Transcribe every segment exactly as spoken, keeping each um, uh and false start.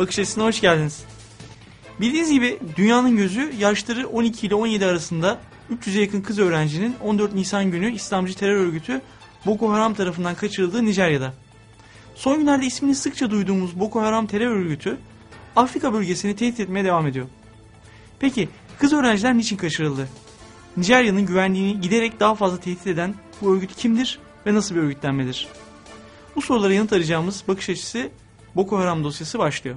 Bakış Açısı'na hoş geldiniz. Bildiğiniz gibi dünyanın gözü yaşları on iki ile on yedi arasında üç yüze yakın kız öğrencinin on dört Nisan günü İslamcı terör örgütü Boko Haram tarafından kaçırıldığı Nijerya'da. Son günlerde ismini sıkça duyduğumuz Boko Haram terör örgütü Afrika bölgesini tehdit etmeye devam ediyor. Peki kız öğrenciler niçin kaçırıldı? Nijerya'nın güvenliğini giderek daha fazla tehdit eden bu örgüt kimdir ve nasıl bir örgütlenmedir? Bu sorulara yanıt arayacağımız Bakış Açısı Boko Haram dosyası başlıyor.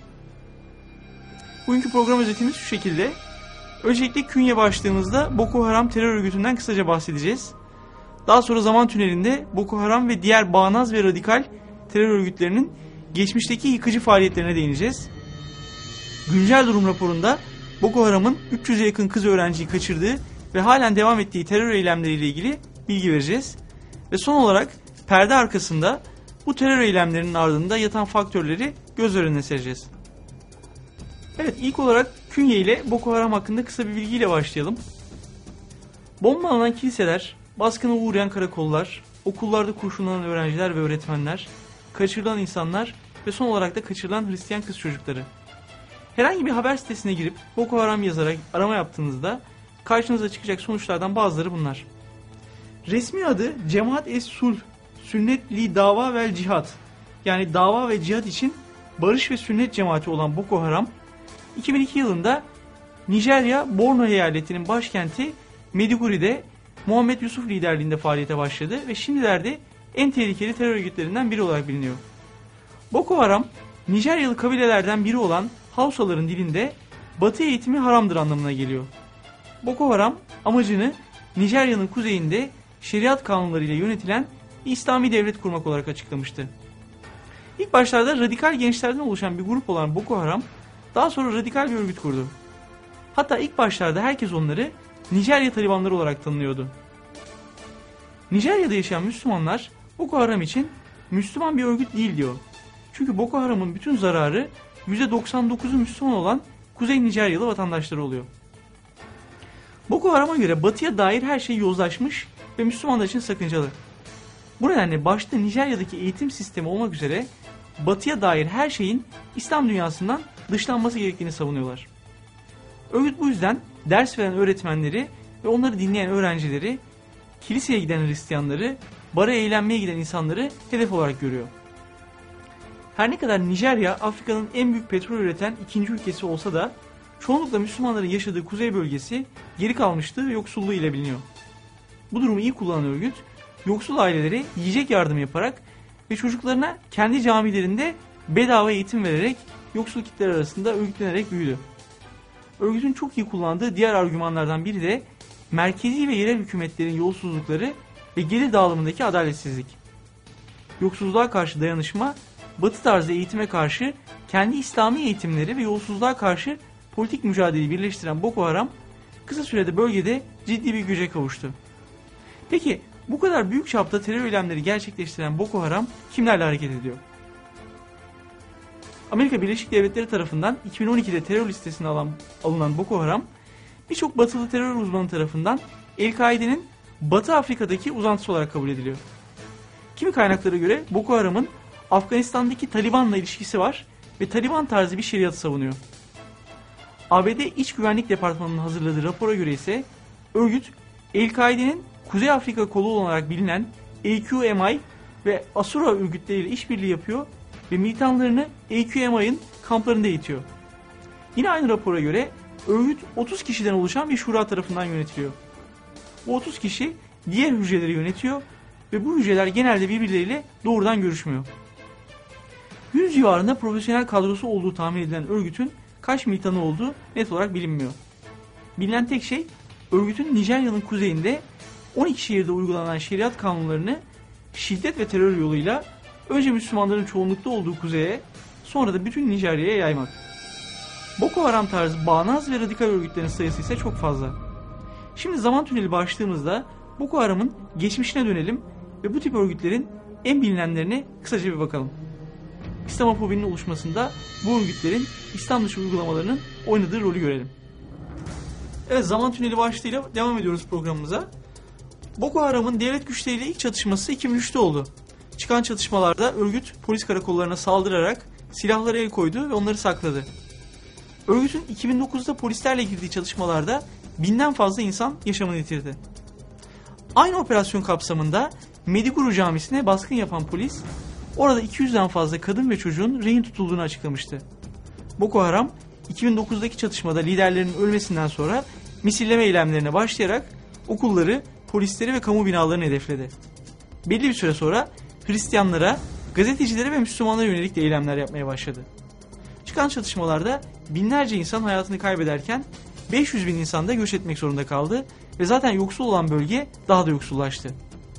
Bugünkü program özetimiz şu şekilde. Öncelikle künye başlığımızda Boko Haram terör örgütünden kısaca bahsedeceğiz. Daha sonra zaman tünelinde Boko Haram ve diğer bağnaz ve radikal terör örgütlerinin geçmişteki yıkıcı faaliyetlerine değineceğiz. Güncel durum raporunda Boko Haram'ın üç yüze yakın kız öğrenciyi kaçırdığı ve halen devam ettiği terör eylemleriyle ilgili bilgi vereceğiz. Ve son olarak perde arkasında bu terör eylemlerinin ardında yatan faktörleri göz önüne sereceğiz. Evet, ilk olarak künye ile Boko Haram hakkında kısa bir bilgiyle başlayalım. Bombalanan kiliseler, baskına uğrayan karakollar, okullarda kurşunlanan öğrenciler ve öğretmenler, kaçırılan insanlar ve son olarak da kaçırılan Hristiyan kız çocukları. Herhangi bir haber sitesine girip Boko Haram yazarak arama yaptığınızda karşınıza çıkacak sonuçlardan bazıları bunlar. Resmi adı Cemaat-es-Sulh, Sünnet li Dava vel Cihad, yani dava ve cihat için barış ve sünnet cemaati olan Boko Haram, iki bin iki yılında Nijerya Borno eyaletinin başkenti Maiduguri'de Muhammed Yusuf liderliğinde faaliyete başladı ve şimdilerde en tehlikeli terör örgütlerinden biri olarak biliniyor. Boko Haram, Nijeryalı kabilelerden biri olan Hausaların dilinde Batı eğitimi haramdır anlamına geliyor. Boko Haram amacını Nijerya'nın kuzeyinde şeriat kanunlarıyla yönetilen İslami devlet kurmak olarak açıklamıştı. İlk başlarda radikal gençlerden oluşan bir grup olan Boko Haram daha sonra radikal bir örgüt kurdu. Hatta ilk başlarda herkes onları Nijerya Talibanları olarak tanınıyordu. Nijerya'da yaşayan Müslümanlar Boko Haram için Müslüman bir örgüt değil diyor. Çünkü Boko Haram'ın bütün zararı yüzde doksan dokuzu Müslüman olan Kuzey Nijeryalı vatandaşları oluyor. Boko Haram'a göre batıya dair her şey yozlaşmış ve Müslümanlar için sakıncalı. Bu nedenle başta Nijerya'daki eğitim sistemi olmak üzere batıya dair her şeyin İslam dünyasından dışlanması gerektiğini savunuyorlar. Örgüt bu yüzden ders veren öğretmenleri ve onları dinleyen öğrencileri, kiliseye giden Hristiyanları, bara eğlenmeye giden insanları hedef olarak görüyor. Her ne kadar Nijerya Afrika'nın en büyük petrol üreten ikinci ülkesi olsa da çoğunlukla Müslümanların yaşadığı kuzey bölgesi geri kalmışlığı ve yoksulluğu ile biliniyor. Bu durumu iyi kullanan örgüt, yoksul ailelere yiyecek yardım yaparak ve çocuklarına kendi camilerinde bedava eğitim vererek yoksul kitleler arasında örgütlenerek büyüdü. Örgütün çok iyi kullandığı diğer argümanlardan biri de merkezi ve yerel hükümetlerin yolsuzlukları ve gelir dağılımındaki adaletsizlik. Yoksulluğa karşı dayanışma, Batı tarzı eğitime karşı kendi İslami eğitimleri ve yolsuzluğa karşı politik mücadeleyi birleştiren Boko Haram kısa sürede bölgede ciddi bir güce kavuştu. Peki bu kadar büyük çapta terör eylemleri gerçekleştiren Boko Haram kimlerle hareket ediyor? Amerika Birleşik Devletleri tarafından iki bin on ikide terör listesine alan, alınan Boko Haram, birçok batılı terör uzmanı tarafından El-Kaide'nin Batı Afrika'daki uzantısı olarak kabul ediliyor. Kimi kaynaklara göre Boko Haram'ın Afganistan'daki Taliban'la ilişkisi var ve Taliban tarzı bir şeriatı savunuyor. A B D İç Güvenlik Departmanı'nın hazırladığı rapora göre ise örgüt El-Kaide'nin Kuzey Afrika kolu olarak bilinen A Q M I ve Asura örgütleriyle işbirliği yapıyor ve militanlarını A Q M I'nin kamplarında eğitiyor. Yine aynı rapora göre örgüt otuz kişiden oluşan bir şura tarafından yönetiliyor. Bu otuz kişi diğer hücreleri yönetiyor ve bu hücreler genelde birbirleriyle doğrudan görüşmüyor. yüz civarında profesyonel kadrosu olduğu tahmin edilen örgütün kaç militanı olduğu net olarak bilinmiyor. Bilinen tek şey örgütün Nijerya'nın kuzeyinde on iki şehirde uygulanan şeriat kanunlarını şiddet ve terör yoluyla önce Müslümanların çoğunlukta olduğu kuzeye, sonra da bütün Nijerya'ya yaymak. Boko Haram tarzı bağnaz ve radikal örgütlerin sayısı ise çok fazla. Şimdi zaman tüneli başlığımızda Boko Haram'ın geçmişine dönelim ve bu tip örgütlerin en bilinenlerine kısaca bir bakalım. İslamofobinin oluşmasında bu örgütlerin İslam dışı uygulamalarının oynadığı rolü görelim. Evet, zaman tüneli başlığıyla devam ediyoruz programımıza. Boko Haram'ın devlet güçleriyle ilk çatışması iki bin üçte oldu. Çıkan çatışmalarda örgüt polis karakollarına saldırarak silahlara el koydu ve onları sakladı. Örgütün iki bin dokuzda polislerle girdiği çalışmalarda binden fazla insan yaşamını yitirdi. Aynı operasyon kapsamında Mediguru Camisi'ne baskın yapan polis, orada iki yüzden fazla kadın ve çocuğun rehin tutulduğunu açıklamıştı. Boko Haram, iki bin dokuzdaki çatışmada liderlerinin ölmesinden sonra misilleme eylemlerine başlayarak okulları, polisleri ve kamu binalarını hedefledi. Belli bir süre sonra Hristiyanlara, gazetecilere ve Müslümanlara yönelik de eylemler yapmaya başladı. Çıkan çatışmalarda binlerce insan hayatını kaybederken beş yüz bin insan da göç etmek zorunda kaldı ve zaten yoksul olan bölge daha da yoksullaştı.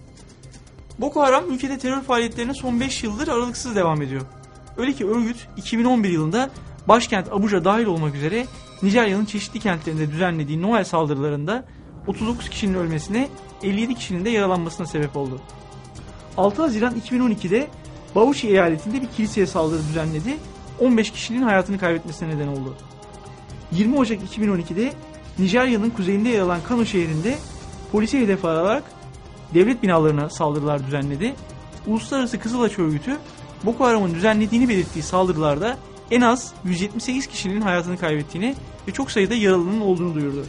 Boko Haram ülkede terör faaliyetlerine son beş yıldır aralıksız devam ediyor. Öyle ki örgüt iki bin on bir yılında başkent Abuja dahil olmak üzere Nijerya'nın çeşitli kentlerinde düzenlediği Noel saldırılarında otuz dokuz kişinin ölmesine, elli yedi kişinin de yaralanmasına sebep oldu. altı Haziran iki bin on iki'de Bauchi eyaletinde bir kiliseye saldırı düzenledi, on beş kişinin hayatını kaybetmesine neden oldu. yirmi Ocak iki bin on iki'de Nijerya'nın kuzeyinde yer alan Kano şehrinde polise hedef alarak devlet binalarına saldırılar düzenledi. Uluslararası Kızılaç Örgütü Boko Haram'ın düzenlediğini belirttiği saldırılarda en az yüz yetmiş sekiz kişinin hayatını kaybettiğini ve çok sayıda yaralının olduğunu duyurdu.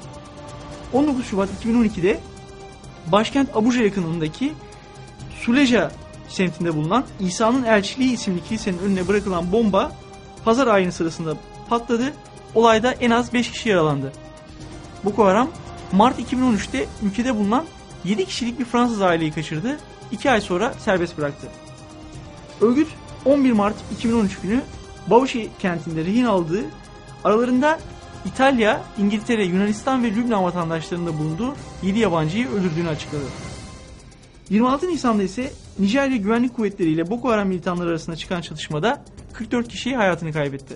on dokuz Şubat iki bin on iki'de başkent Abuja yakınındaki Suleja semtinde bulunan İsa'nın Elçiliği isimli kilisenin önüne bırakılan bomba pazar ayini sırasında patladı. Olayda en az beş kişi yaralandı. Boko Haram Mart iki bin on üç'te ülkede bulunan yedi kişilik bir Fransız aileyi kaçırdı. iki ay sonra serbest bıraktı. Örgüt on bir Mart iki bin on üç günü Bauchi kentinde rehin aldığı, aralarında İtalya, İngiltere, Yunanistan ve Lübnan vatandaşlarında bulunduğu yedi yabancıyı öldürdüğünü açıkladı. yirmi altı Nisan'da ise Nijerya Güvenlik Kuvvetleri ile Boko Haram militanları arasında çıkan çatışmada kırk dört kişi hayatını kaybetti.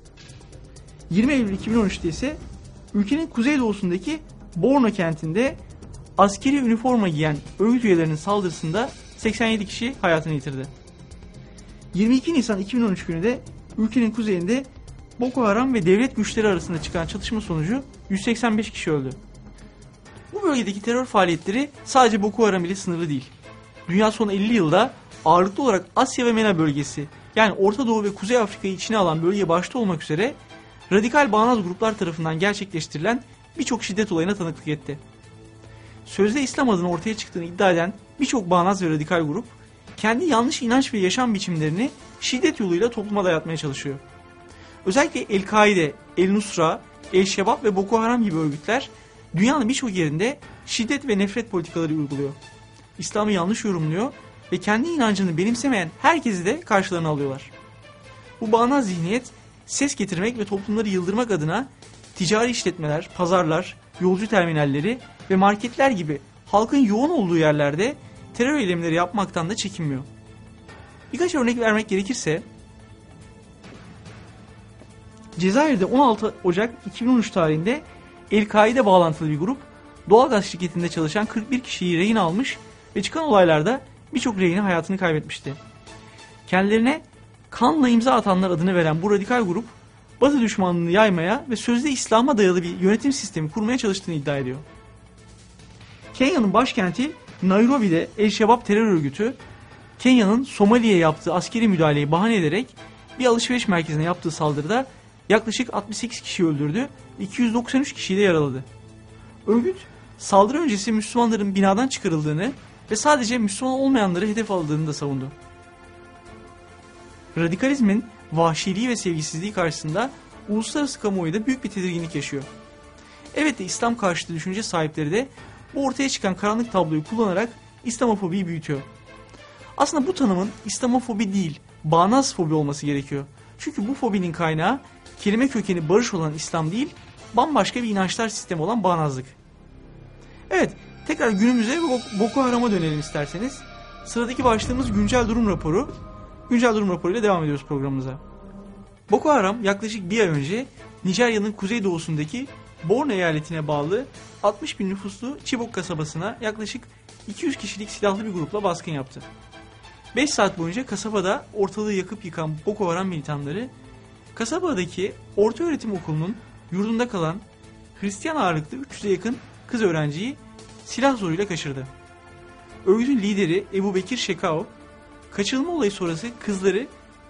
yirmi Eylül iki bin on üç'te ise ülkenin kuzeydoğusundaki Borno kentinde askeri üniforma giyen örgüt üyelerinin saldırısında seksen yedi kişi hayatını yitirdi. yirmi iki Nisan iki bin on üç günü de ülkenin kuzeyinde Boko Haram ve devlet güçleri arasında çıkan çatışma sonucu yüz seksen beş kişi öldü. Bu bölgedeki terör faaliyetleri sadece Boko Haram ile sınırlı değil. Dünya son elli yılda ağırlıklı olarak Asya ve MENA bölgesi, yani Orta Doğu ve Kuzey Afrika'yı içine alan bölge başta olmak üzere radikal bağnaz gruplar tarafından gerçekleştirilen birçok şiddet olayına tanıklık etti. Sözde İslam adına ortaya çıktığını iddia eden birçok bağnaz ve radikal grup, kendi yanlış inanç ve yaşam biçimlerini şiddet yoluyla topluma dayatmaya çalışıyor. Özellikle El-Kaide, El-Nusra, El-Şebab ve Boko Haram gibi örgütler dünyanın birçok yerinde şiddet ve nefret politikaları uyguluyor. İslam'ı yanlış yorumluyor ve kendi inancını benimsemeyen herkesi de karşılarına alıyorlar. Bu bağnaz zihniyet ses getirmek ve toplumları yıldırmak adına ticari işletmeler, pazarlar, yolcu terminalleri ve marketler gibi halkın yoğun olduğu yerlerde terör eylemleri yapmaktan da çekinmiyor. Birkaç örnek vermek gerekirse, Cezayir'de on altı Ocak iki bin on üç tarihinde El-Kaide bağlantılı bir grup doğalgaz şirketinde çalışan kırk bir kişiyi rehin almış ve çıkan olaylarda birçok rehini hayatını kaybetmişti. Kendilerine kanla imza atanlar adını veren bu radikal grup, Batı düşmanlığını yaymaya ve sözde İslam'a dayalı bir yönetim sistemi kurmaya çalıştığını iddia ediyor. Kenya'nın başkenti Nairobi'de El-Şebab terör örgütü, Kenya'nın Somali'ye yaptığı askeri müdahaleyi bahane ederek bir alışveriş merkezine yaptığı saldırıda yaklaşık altmış sekiz kişi öldürdü, iki yüz doksan üç kişiyi de yaraladı. Örgüt, saldırı öncesi Müslümanların binadan çıkarıldığını ve sadece Müslüman olmayanları hedef aldığını da savundu. Radikalizmin vahşiliği ve sevgisizliği karşısında uluslararası kamuoyu da büyük bir tedirginlik yaşıyor. Evet de İslam karşıtı düşünce sahipleri de bu ortaya çıkan karanlık tabloyu kullanarak İslamofobiyi büyütüyor. Aslında bu tanımın İslamofobi değil, bağnaz fobi olması gerekiyor. Çünkü bu fobinin kaynağı kelime kökeni barış olan İslam değil, bambaşka bir inançlar sistemi olan bağnazlık. Evet, tekrar günümüze ve Boko Haram'a dönelim isterseniz. Sıradaki başlığımız güncel durum raporu. Güncel durum raporuyla devam ediyoruz programımıza. Boko Haram yaklaşık bir ay önce Nijerya'nın kuzeydoğusundaki Borno eyaletine bağlı altmış bin nüfuslu Chibok kasabasına yaklaşık iki yüz kişilik silahlı bir grupla baskın yaptı. beş saat boyunca kasabada ortalığı yakıp yıkan Boko Haram militanları, kasabadaki ortaöğretim okulunun yurdunda kalan Hristiyan ağırlıklı üç yüze yakın kız öğrenciyi silah zoruyla kaçırdı. Örgütün lideri Ebu Bekir Şekau, kaçırılma olayı sonrası kızları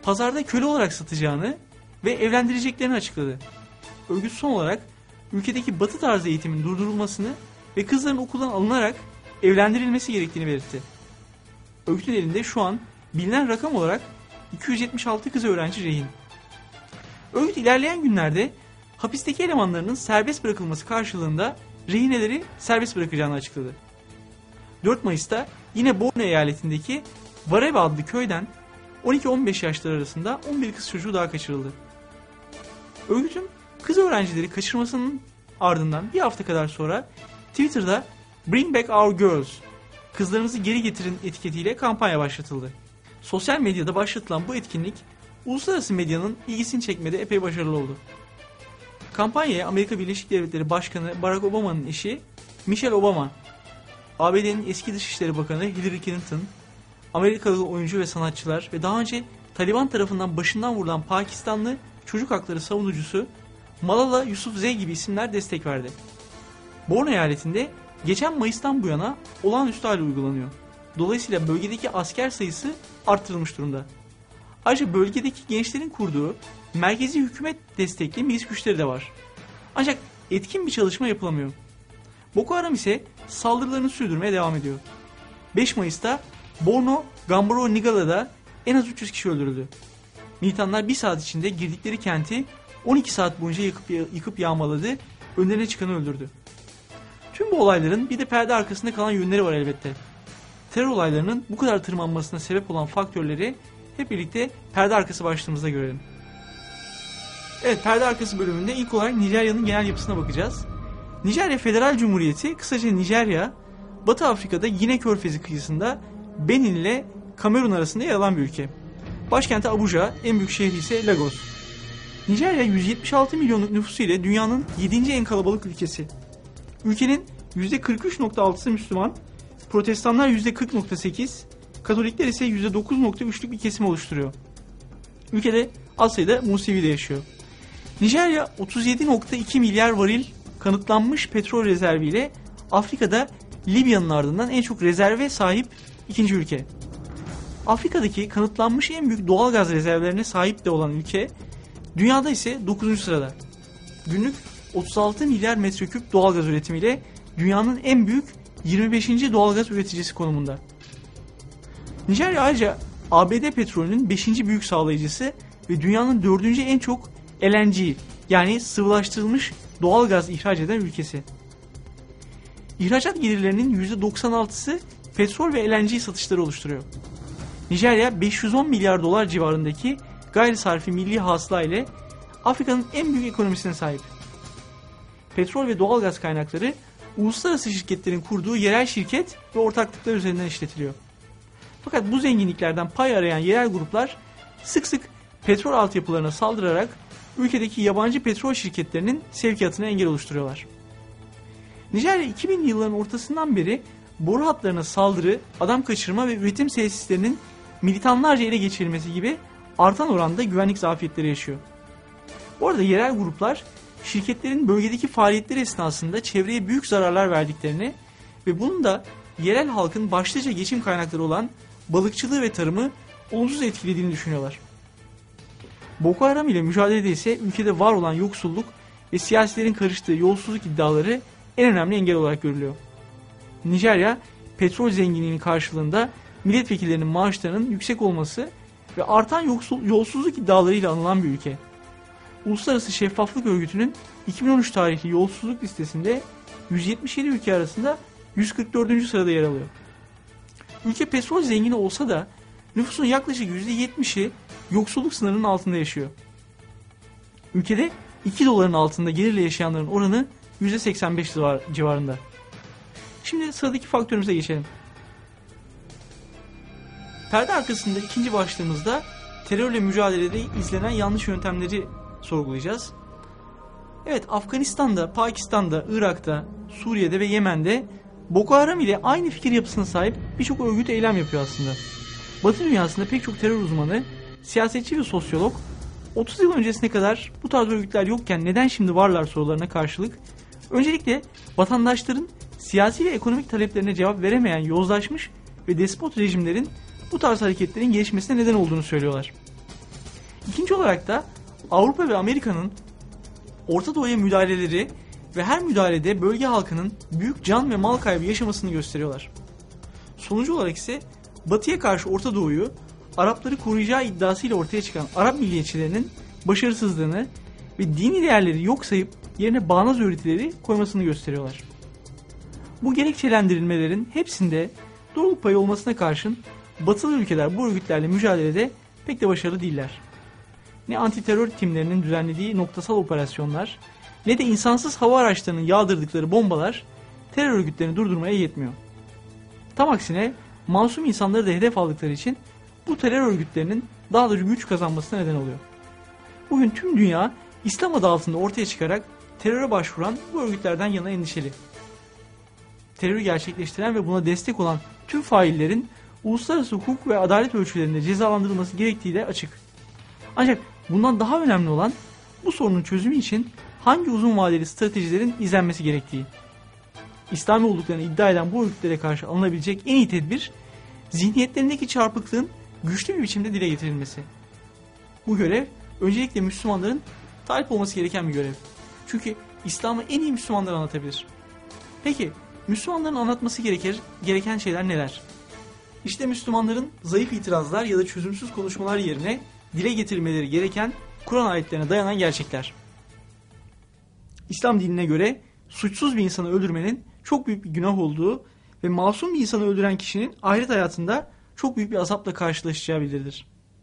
pazarda köle olarak satacağını ve evlendireceklerini açıkladı. Örgüt son olarak ülkedeki batı tarzı eğitimin durdurulmasını ve kızların okuldan alınarak evlendirilmesi gerektiğini belirtti. Örgütün elinde şu an bilinen rakam olarak iki yüz yetmiş altı kız öğrenci rehin. Örgüt ilerleyen günlerde hapisteki elemanlarının serbest bırakılması karşılığında rehineleri serbest bırakacağını açıkladı. dört Mayıs'ta yine Borno eyaletindeki Vareva adlı köyden on iki on beş yaşları arasında on bir kız çocuğu daha kaçırıldı. Örgütün kız öğrencileri kaçırmasının ardından bir hafta kadar sonra Twitter'da "Bring Back Our Girls", kızlarınızı geri getirin etiketiyle kampanya başlatıldı. Sosyal medyada başlatılan bu etkinlik uluslararası medyanın ilgisini çekmede epey başarılı oldu. Kampanyaya Amerika Birleşik Devletleri Başkanı Barack Obama'nın eşi Michelle Obama, A B D'nin eski Dışişleri Bakanı Hillary Clinton, Amerikalı oyuncu ve sanatçılar ve daha önce Taliban tarafından başından vurulan Pakistanlı çocuk hakları savunucusu Malala Yousafzai gibi isimler destek verdi. Borno eyaletinde geçen Mayıs'tan bu yana olağanüstü hal uygulanıyor. Dolayısıyla bölgedeki asker sayısı arttırılmış durumda. Ayrıca bölgedeki gençlerin kurduğu merkezi hükümet destekli milis güçleri de var. Ancak etkin bir çalışma yapılamıyor. Boko Haram ise saldırılarını sürdürmeye devam ediyor. beş Mayıs'ta Borno Gambaro Nigala'da en az üç yüz kişi öldürüldü. Militanlar bir saat içinde girdikleri kenti on iki saat boyunca yıkıp, yıkıp yağmaladı, önlerine çıkanı öldürdü. Tüm bu olayların bir de perde arkasında kalan yönleri var elbette. Terör olaylarının bu kadar tırmanmasına sebep olan faktörleri hep birlikte perde arkası başlığımızda görelim. Evet, perde arkası bölümünde ilk olarak Nijerya'nın genel yapısına bakacağız. Nijerya Federal Cumhuriyeti, kısaca Nijerya, Batı Afrika'da Gine Körfezi kıyısında Benin ile Kamerun arasında yer alan bir ülke. Başkenti Abuja, en büyük şehri ise Lagos. Nijerya yüz yetmiş altı milyonluk nüfusu ile dünyanın yedinci en kalabalık ülkesi. Ülkenin yüzde kırk üç nokta altısı Müslüman, Protestanlar yüzde kırk nokta sekiz, Katolikler ise yüzde dokuz nokta üçlük bir kesim oluşturuyor. Ülkede az sayıda Musevi de yaşıyor. Nijerya otuz yedi nokta iki milyar varil kanıtlanmış petrol rezerviyle Afrika'da Libya'nın ardından en çok rezerve sahip ikinci ülke. Afrika'daki kanıtlanmış en büyük doğal gaz rezervlerine sahip de olan ülke, dünyada ise dokuzuncu sırada. Günlük otuz altı milyar metreküp doğal gaz üretimiyle dünyanın en büyük yirmi beşinci doğal gaz üreticisi konumunda. Nijerya ayrıca A B D petrolünün beşinci büyük sağlayıcısı ve dünyanın dördüncü en çok L N G yani sıvılaştırılmış doğal gaz ihraç eden ülkesi. İhracat gelirlerinin yüzde doksan altısı petrol ve L N G satışları oluşturuyor. Nijerya beş yüz on milyar dolar civarındaki gayri sarfi milli hasıla ile Afrika'nın en büyük ekonomisine sahip. Petrol ve doğal gaz kaynakları uluslararası şirketlerin kurduğu yerel şirket ve ortaklıklar üzerinden işletiliyor. Fakat bu zenginliklerden pay arayan yerel gruplar sık sık petrol altyapılarına saldırarak ülkedeki yabancı petrol şirketlerinin sevkiyatına engel oluşturuyorlar. Nijerya iki binli yılların ortasından beri boru hatlarına saldırı, adam kaçırma ve üretim tesislerinin militanlarca ele geçirilmesi gibi artan oranda güvenlik zafiyetleri yaşıyor. Bu arada yerel gruplar şirketlerin bölgedeki faaliyetleri esnasında çevreye büyük zararlar verdiklerini ve bunun da yerel halkın başlıca geçim kaynakları olan balıkçılığı ve tarımı olumsuz etkilediğini düşünüyorlar. Boko Haram ile mücadelede ise ülkede var olan yoksulluk ve siyasilerin karıştığı yolsuzluk iddiaları en önemli engel olarak görülüyor. Nijerya, petrol zenginliğinin karşılığında milletvekillerinin maaşlarının yüksek olması ve artan yoksul, yolsuzluk iddialarıyla anılan bir ülke. Uluslararası Şeffaflık Örgütü'nün iki bin on üç tarihli yolsuzluk listesinde yüz yetmiş yedi ülke arasında yüz kırk dördüncü sırada yer alıyor. Ülke petrol zengini olsa da nüfusun yaklaşık yüzde yetmişi yoksulluk sınırının altında yaşıyor. Ülkede iki doların altında gelirle yaşayanların oranı yüzde seksen beş civarında. Şimdi sıradaki faktörümüze geçelim. Perde arkasında ikinci başlığımızda terörle mücadelede izlenen yanlış yöntemleri sorgulayacağız. Evet, Afganistan'da, Pakistan'da, Irak'ta, Suriye'de ve Yemen'de Boko Haram ile aynı fikir yapısına sahip birçok örgüt eylem yapıyor aslında. Batı dünyasında pek çok terör uzmanı, siyasetçi ve sosyolog otuz yıl öncesine kadar bu tarz örgütler yokken neden şimdi varlar sorularına karşılık öncelikle vatandaşların siyasi ve ekonomik taleplerine cevap veremeyen yozlaşmış ve despot rejimlerin bu tarz hareketlerin gelişmesine neden olduğunu söylüyorlar. İkinci olarak da Avrupa ve Amerika'nın Orta Doğu'ya müdahaleleri ve her müdahalede bölge halkının büyük can ve mal kaybı yaşamasını gösteriyorlar. Sonucu olarak ise Batı'ya karşı Orta Doğu'yu Arapları koruyacağı iddiasıyla ortaya çıkan Arap milliyetçilerinin başarısızlığını ve dini değerleri yok sayıp yerine bağnaz öğretileri koymasını gösteriyorlar. Bu gerekçelendirilmelerin hepsinde doğruluk payı olmasına karşın Batılı ülkeler bu örgütlerle mücadelede pek de başarılı değiller. Ne antiterör timlerinin düzenlediği noktasal operasyonlar ne de insansız hava araçlarının yağdırdıkları bombalar terör örgütlerini durdurmaya yetmiyor. Tam aksine masum insanları da hedef aldıkları için bu terör örgütlerinin daha da güç kazanmasına neden oluyor. Bugün tüm dünya İslam adı altında ortaya çıkarak teröre başvuran bu örgütlerden yana endişeli. Terörü gerçekleştiren ve buna destek olan tüm faillerin uluslararası hukuk ve adalet ölçülerinde cezalandırılması gerektiği de açık. Ancak bundan daha önemli olan bu sorunun çözümü için hangi uzun vadeli stratejilerin izlenmesi gerektiği. İslami olduklarını iddia eden bu örgütlere karşı alınabilecek en iyi tedbir, zihniyetlerindeki çarpıklığın güçlü bir biçimde dile getirilmesi. Bu görev öncelikle Müslümanların talip olması gereken bir görev. Çünkü İslam'ı en iyi Müslümanlar anlatabilir. Peki Müslümanların anlatması gerekir, gereken şeyler neler? İşte Müslümanların zayıf itirazlar ya da çözümsüz konuşmalar yerine dile getirmeleri gereken Kur'an ayetlerine dayanan gerçekler. İslam dinine göre suçsuz bir insanı öldürmenin çok büyük bir günah olduğu ve masum bir insanı öldüren kişinin ahiret hayatında çok büyük bir azapla karşılaşacağı bildirilir.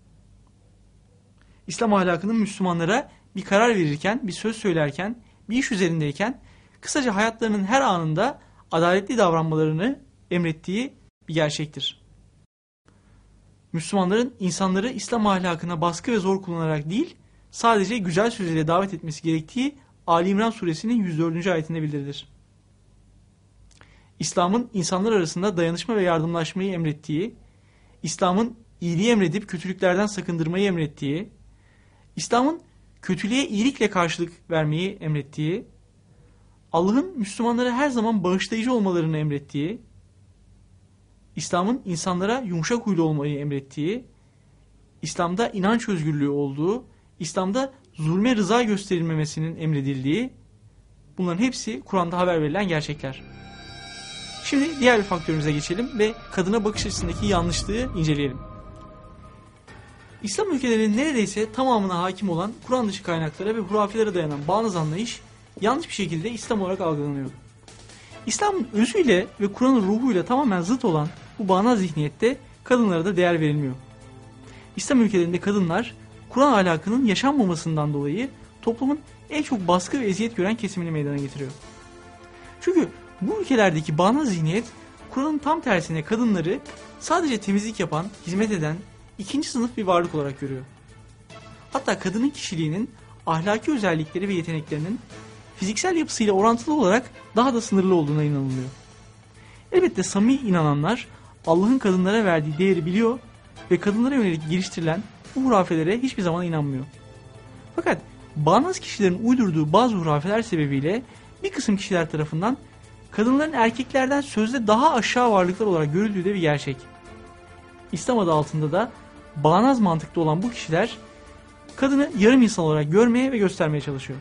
İslam ahlakının Müslümanlara bir karar verirken, bir söz söylerken, bir iş üzerindeyken, kısaca hayatlarının her anında adaletli davranmalarını emrettiği bir gerçektir. Müslümanların insanları İslam ahlakına baskı ve zor kullanarak değil, sadece güzel sözle davet etmesi gerektiği Ali İmran suresinin yüz dördüncü ayetinde bildirilir. İslam'ın insanlar arasında dayanışma ve yardımlaşmayı emrettiği, İslam'ın iyiliği emredip kötülüklerden sakındırmayı emrettiği, İslam'ın kötülüğe iyilikle karşılık vermeyi emrettiği, Allah'ın Müslümanlara her zaman bağışlayıcı olmalarını emrettiği, İslam'ın insanlara yumuşak huylu olmayı emrettiği, İslam'da inanç özgürlüğü olduğu, İslam'da zulme rıza gösterilmemesinin emredildiği, bunların hepsi Kur'an'da haber verilen gerçekler. Şimdi diğer bir faktörümüze geçelim ve kadına bakış açısındaki yanlışlığı inceleyelim. İslam ülkelerinin neredeyse tamamına hakim olan Kur'an dışı kaynaklara ve hurafelere dayanan bağnaz anlayış yanlış bir şekilde İslam olarak algılanıyor. İslam'ın özüyle ve Kur'an'ın ruhuyla tamamen zıt olan bu bağnaz zihniyette kadınlara da değer verilmiyor. İslam ülkelerinde kadınlar Kur'an ahlakının yaşanmamasından dolayı toplumun en çok baskı ve eziyet gören kesimini meydana getiriyor. Çünkü bu ülkelerdeki bağnaz zihniyet Kur'an'ın tam tersine kadınları sadece temizlik yapan, hizmet eden ikinci sınıf bir varlık olarak görüyor. Hatta kadının kişiliğinin ahlaki özellikleri ve yeteneklerinin fiziksel yapısıyla orantılı olarak daha da sınırlı olduğuna inanılıyor. Elbette samimi inananlar Allah'ın kadınlara verdiği değeri biliyor ve kadınlara yönelik geliştirilen bu hurafelere hiçbir zaman inanmıyor. Fakat bağnaz kişilerin uydurduğu bazı hurafeler sebebiyle bir kısım kişiler tarafından kadınların erkeklerden sözde daha aşağı varlıklar olarak görüldüğü de bir gerçek. İslam adı altında da bağnaz mantıkta olan bu kişiler kadını yarım insan olarak görmeye ve göstermeye çalışıyor.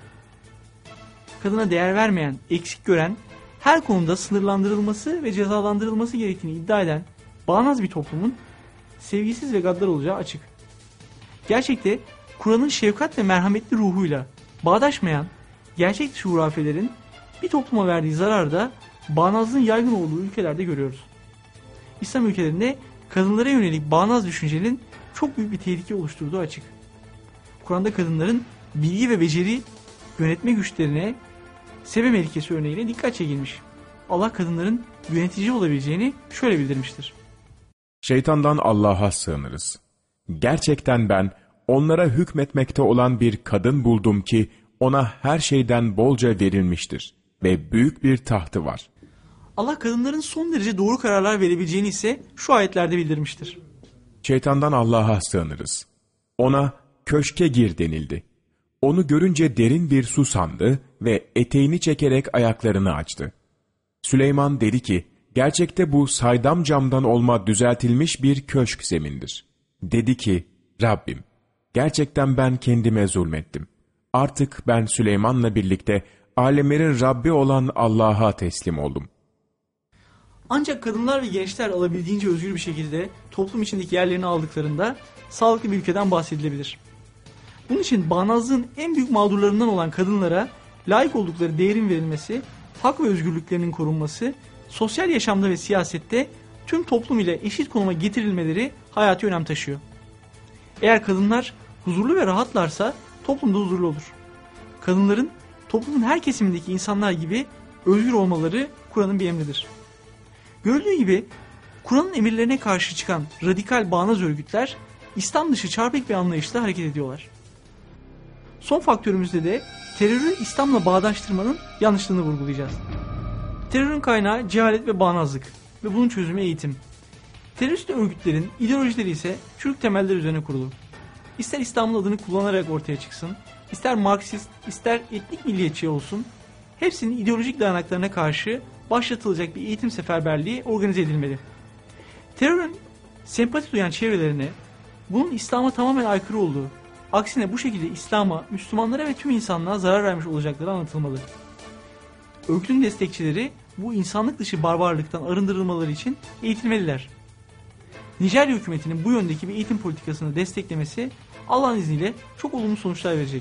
Kadına değer vermeyen, eksik gören, her konuda sınırlandırılması ve cezalandırılması gerektiğini iddia eden bağnaz bir toplumun sevgisiz ve gaddar olacağı açık. Gerçekte Kur'an'ın şefkat ve merhametli ruhuyla bağdaşmayan gerçek dışı hurafelerin bir topluma verdiği zararı da bağnazlığın yaygın olduğu ülkelerde görüyoruz. İslam ülkelerinde kadınlara yönelik bağnaz düşüncenin çok büyük bir tehlike oluşturduğu açık. Kur'an'da kadınların bilgi ve beceri yönetme güçlerine sebe melikesi örneğine dikkat çekilmiş. Allah kadınların yönetici olabileceğini şöyle bildirmiştir. Şeytandan Allah'a sığınırız. Gerçekten ben onlara hükmetmekte olan bir kadın buldum ki ona her şeyden bolca verilmiştir ve büyük bir tahtı var. Allah kadınların son derece doğru kararlar verebileceğini ise şu ayetlerde bildirmiştir. Şeytandan Allah'a sığınırız. Ona köşke gir denildi. Onu görünce derin bir su sandı ve eteğini çekerek ayaklarını açtı. Süleyman dedi ki, gerçekte bu saydam camdan olma düzeltilmiş bir köşk zemindir. Dedi ki, Rabbim, Gerçekten ben kendime zulmettim. Artık ben Süleyman'la birlikte alemlerin Rabbi olan Allah'a teslim oldum. Ancak kadınlar ve gençler alabildiğince özgür bir şekilde toplum içindeki yerlerini aldıklarında sağlıklı bir ülkeden bahsedilebilir. Bunun için bağnazlığın en büyük mağdurlarından olan kadınlara layık oldukları değerin verilmesi, hak ve özgürlüklerinin korunması, sosyal yaşamda ve siyasette tüm toplum ile eşit konuma getirilmeleri hayati önem taşıyor. Eğer kadınlar huzurlu ve rahatlarsa toplum da huzurlu olur. Kadınların toplumun her kesimindeki insanlar gibi özgür olmaları Kur'an'ın bir emridir. Görüldüğü gibi Kur'an'ın emirlerine karşı çıkan radikal bağnaz örgütler İslam dışı çarpık bir anlayışla hareket ediyorlar. Son faktörümüzde de terörü İslam'la bağdaştırmanın yanlışlığını vurgulayacağız. Terörün kaynağı cehalet ve bağnazlık ve bunun çözümü eğitim. Terörist örgütlerin ideolojileri ise çürük temeller üzerine kurulu. İster İslam'ın adını kullanarak ortaya çıksın, ister Marksist, ister etnik milliyetçi olsun, hepsinin ideolojik dayanaklarına karşı başlatılacak bir eğitim seferberliği organize edilmeli. Terörün sempati duyan çevrelerine bunun İslam'a tamamen aykırı olduğu, aksine bu şekilde İslam'a, Müslümanlara ve tüm insanlığa zarar vermiş olacakları anlatılmalı. Örgütün destekçileri bu insanlık dışı barbarlıktan arındırılmaları için eğitilmeliler. Nijerya hükümetinin bu yöndeki bir eğitim politikasını desteklemesi Allah'ın izniyle çok olumlu sonuçlar verecek.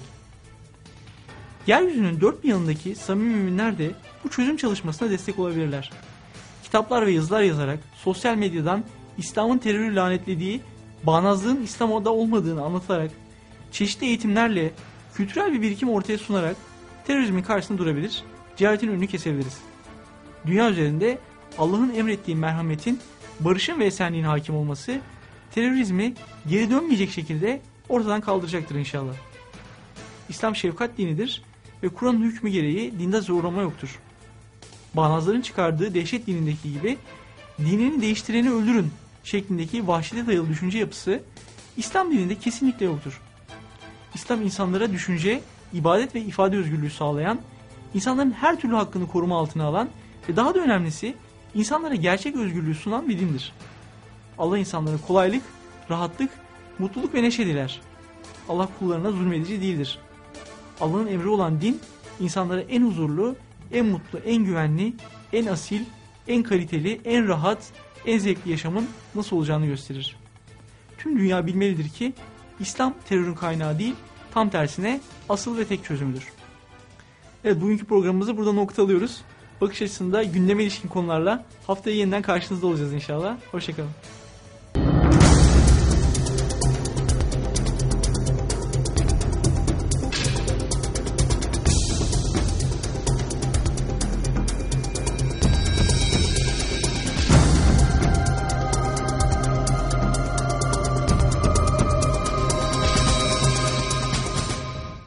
Yeryüzünün dört bir yanındaki samimi müminler de bu çözüm çalışmasına destek olabilirler. Kitaplar ve yazılar yazarak sosyal medyadan İslam'ın terörü lanetlediği, bağnazlığın İslam'da olmadığını anlatarak, çeşitli eğitimlerle kültürel bir birikim ortaya sunarak terörizmin karşısında durabilir, cehaletin önünü kesebiliriz. Dünya üzerinde Allah'ın emrettiği merhametin, barışın ve esenliğin hakim olması terörizmi geri dönmeyecek şekilde ortadan kaldıracaktır inşallah. İslam şefkat dinidir ve Kur'an'ın hükmü gereği dinde zorlama yoktur. Bağnazların çıkardığı dehşet dinindeki gibi dinini değiştireni öldürün şeklindeki vahşete dayalı düşünce yapısı İslam dininde kesinlikle yoktur. İslam insanlara düşünce, ibadet ve ifade özgürlüğü sağlayan, insanların her türlü hakkını koruma altına alan ve daha da önemlisi insanlara gerçek özgürlüğü sunan bir dindir. Allah insanlara kolaylık, rahatlık, mutluluk ve neşe diler. Allah kullarına zulmedici değildir. Allah'ın emri olan din insanlara en huzurlu, en mutlu, en güvenli, en asil, en kaliteli, en rahat, en zevkli yaşamın nasıl olacağını gösterir. Tüm dünya bilmelidir ki İslam terörün kaynağı değil, tam tersine asıl ve tek çözümüdür. Evet, bugünkü programımızı burada noktalıyoruz. Bakış açısında gündeme ilişkin konularla haftaya yeniden karşınızda olacağız inşallah. Hoşçakalın.